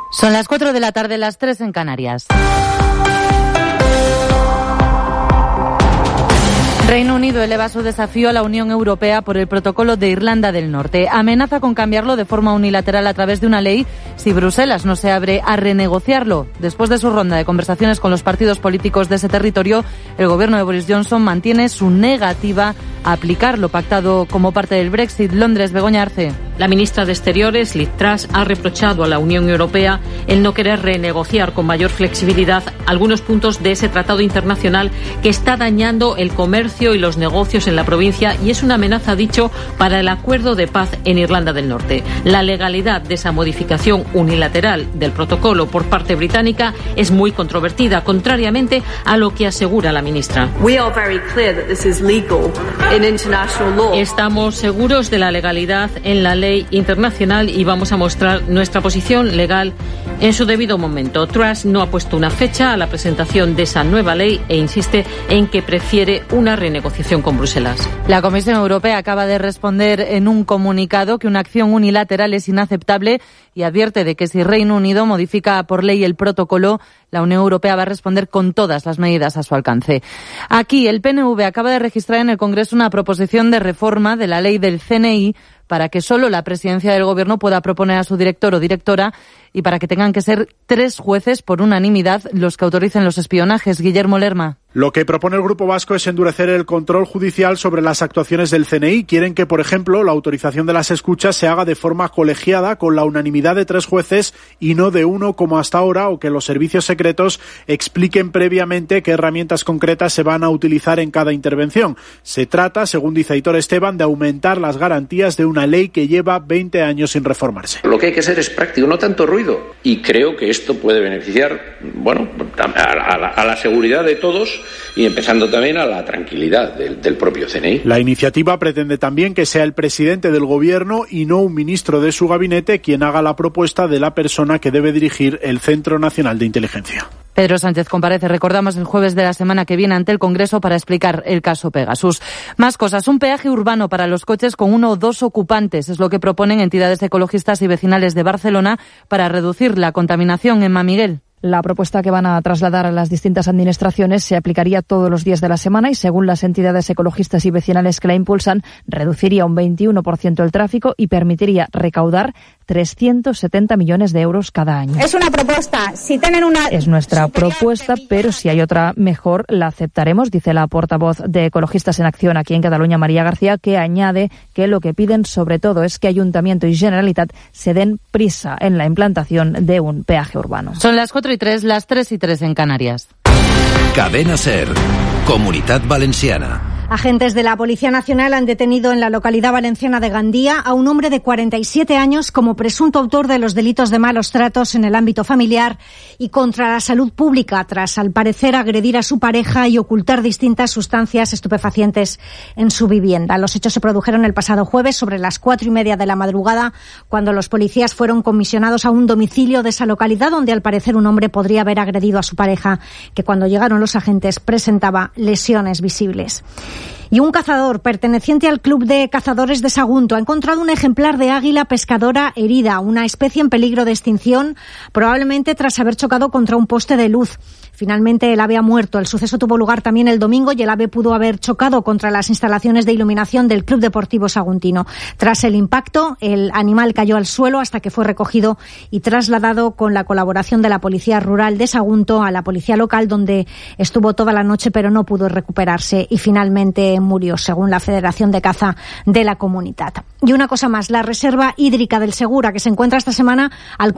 Son las 4 de la tarde, las 3 en Canarias. Reino Unido eleva su desafío a la Unión Europea por el protocolo de Irlanda del Norte. Amenaza con cambiarlo de forma unilateral a través de una ley si Bruselas no se abre a renegociarlo. Después de su ronda de conversaciones con los partidos políticos de ese territorio, el gobierno de Boris Johnson mantiene su negativa a aplicar lo pactado como parte del Brexit. Londres, Begoña Arce. La ministra de Exteriores, Liz Truss, ha reprochado a la Unión Europea el no querer renegociar con mayor flexibilidad algunos puntos de ese tratado internacional que está dañando el comercio y los negocios en la provincia y es una amenaza, ha dicho, para el acuerdo de paz en Irlanda del Norte. La legalidad de esa modificación unilateral del protocolo por parte británica es muy controvertida, contrariamente a lo que asegura la ministra. Estamos seguros de la legalidad en la ley internacional y vamos a mostrar nuestra posición legal en su debido momento. Truss no ha puesto una fecha a la presentación de esa nueva ley e insiste en que prefiere una renegociación con Bruselas. La Comisión Europea acaba de responder en un comunicado que una acción unilateral es inaceptable y advierte de que si Reino Unido modifica por ley el protocolo, la Unión Europea va a responder con todas las medidas a su alcance. Aquí, el PNV acaba de registrar en el Congreso una proposición de reforma de la ley del CNI para que solo la presidencia del Gobierno pueda proponer a su director o directora y para que tengan que ser 3 jueces por unanimidad los que autoricen los espionajes. Guillermo Lerma. Lo que propone el Grupo Vasco es endurecer el control judicial sobre las actuaciones del CNI. Quieren que, por ejemplo, la autorización de las escuchas se haga de forma colegiada con la unanimidad de 3 jueces y no de 1 como hasta ahora, o que los servicios secretos expliquen previamente qué herramientas concretas se van a utilizar en cada intervención. Se trata, según dice Aitor Esteban, de aumentar las garantías de una ley que lleva 20 años sin reformarse. Lo que hay que ser es práctico, no tanto ruido. Y creo que esto puede beneficiar, a la seguridad de todos y empezando también a la tranquilidad del propio CNI. La iniciativa pretende también que sea el presidente del Gobierno y no un ministro de su gabinete quien haga la propuesta de la persona que debe dirigir el Centro Nacional de Inteligencia. Pedro Sánchez comparece, recordamos, el jueves de la semana que viene ante el Congreso para explicar el caso Pegasus. Más cosas. Un peaje urbano para los coches con 1 o 2 ocupantes es lo que proponen entidades ecologistas y vecinales de Barcelona para reducir la contaminación. Emma Miguel. La propuesta que van a trasladar a las distintas administraciones se aplicaría todos los días de la semana y, según las entidades ecologistas y vecinales que la impulsan, reduciría un 21% el tráfico y permitiría recaudar 370 millones de euros cada año. Es una propuesta. Es nuestra propuesta, pero si hay otra mejor, la aceptaremos, dice la portavoz de Ecologistas en Acción aquí en Cataluña, María García, que añade que lo que piden sobre todo es que Ayuntamiento y Generalitat se den prisa en la implantación de un peaje urbano. Son las 4:03, las 3:03 en Canarias. Cadena SER, Comunitat Valenciana. Agentes de la Policía Nacional han detenido en la localidad valenciana de Gandía a un hombre de 47 años como presunto autor de los delitos de malos tratos en el ámbito familiar y contra la salud pública, tras, al parecer, agredir a su pareja y ocultar distintas sustancias estupefacientes en su vivienda. Los hechos se produjeron el pasado jueves sobre las 4:30 de la madrugada, cuando los policías fueron comisionados a un domicilio de esa localidad, donde al parecer un hombre podría haber agredido a su pareja, que cuando llegaron los agentes presentaba lesiones visibles. Y un cazador perteneciente al Club de Cazadores de Sagunto ha encontrado un ejemplar de águila pescadora herida, una especie en peligro de extinción, probablemente tras haber chocado contra un poste de luz. Finalmente el ave ha muerto. El suceso tuvo lugar también el domingo y el ave pudo haber chocado contra las instalaciones de iluminación del Club Deportivo Saguntino. Tras el impacto, el animal cayó al suelo hasta que fue recogido y trasladado con la colaboración de la Policía Rural de Sagunto a la policía local, donde estuvo toda la noche pero no pudo recuperarse y finalmente murió, según la Federación de Caza de la Comunidad. Y una cosa más, la reserva hídrica del Segura, que se encuentra esta semana al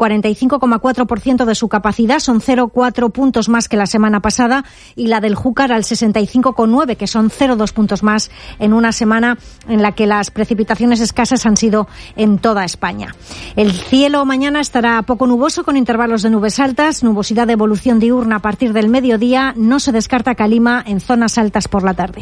45,4% de su capacidad, son 0,4 puntos más que la semana pasada, y la del Júcar al 65,9, que son 0,2 puntos más en una semana en la que las precipitaciones escasas han sido en toda España. El cielo mañana estará poco nuboso, con intervalos de nubes altas, nubosidad de evolución diurna a partir del mediodía. No se descarta calima en zonas altas por la tarde.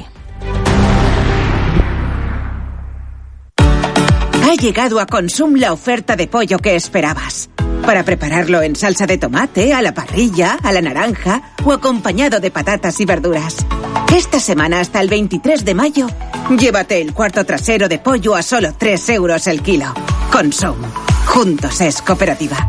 Ha llegado a Consum la oferta de pollo que esperabas. Para prepararlo en salsa de tomate, a la parrilla, a la naranja o acompañado de patatas y verduras. Esta semana hasta el 23 de mayo, llévate el cuarto trasero de pollo a solo 3 euros el kilo. Consum. Juntos es cooperativa.